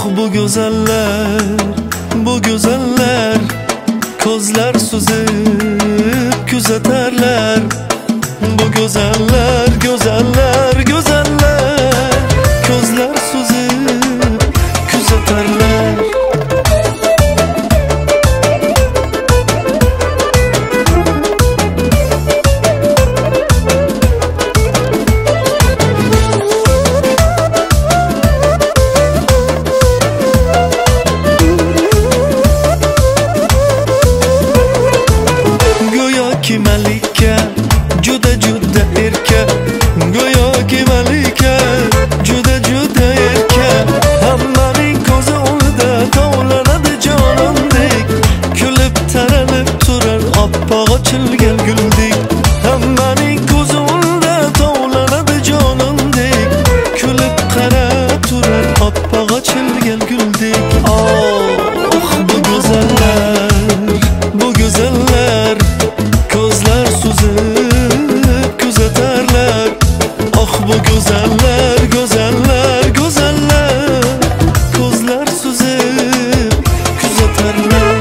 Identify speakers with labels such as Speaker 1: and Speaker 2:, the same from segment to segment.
Speaker 1: bu güzeller, bu güzeller, ko'zlar suzib kuzatarlar. Bu güzeller, güzeller, güzeller, ko'zlar suzib kuzatarlar. Go'yoki malika, juda juda erka. Go'yoki malika, juda juda erka. Hammaning ko'zi oldida tovlanadi jonimdek. Kulib taralib turar oppoq ochilgan guldek. Hammaning ko'zi oldida tovlanadi jonimdek. Kulib qarab turar oppoq ochilgan guldek. Oh, bu go'zallar, bu go'zallar, ko'zlar suzib kuzatarlar. Oh, bu go'zallar, go'zallar, go'zallar, ko'zlar suzib kuzatarlar.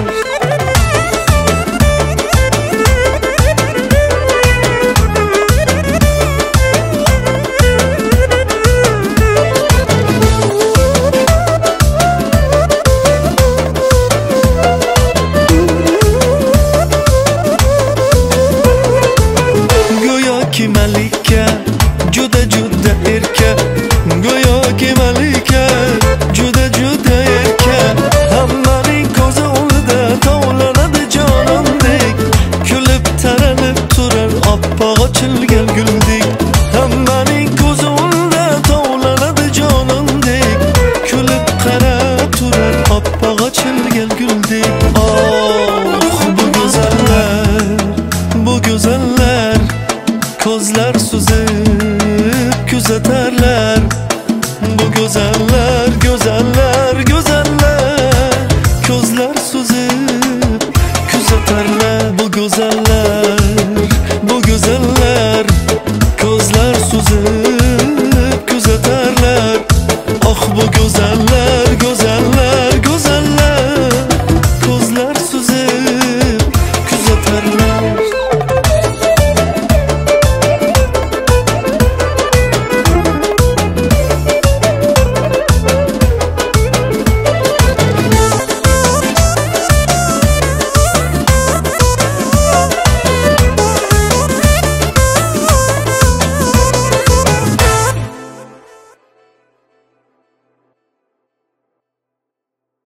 Speaker 1: Go'yoki malika, juda juda erka. Go'yoki malika, juda juda erka. Hammaning ko'zi oldida tovlanadi jonimdek. Kulib taralib turar oppoq ochilgan guldek. Hammaning ko'zi oldida tovlanadi jonimdek. Kulib qarab turar oppoq ochilgan guldek. Oh, bu go'zallar, bu go'zallar, ko'zlar suzib kuzatarlar. Bu go'zallar, go'zallar, go'zallar, ko'zlar suzib kuzatarlar. Bu go'zallar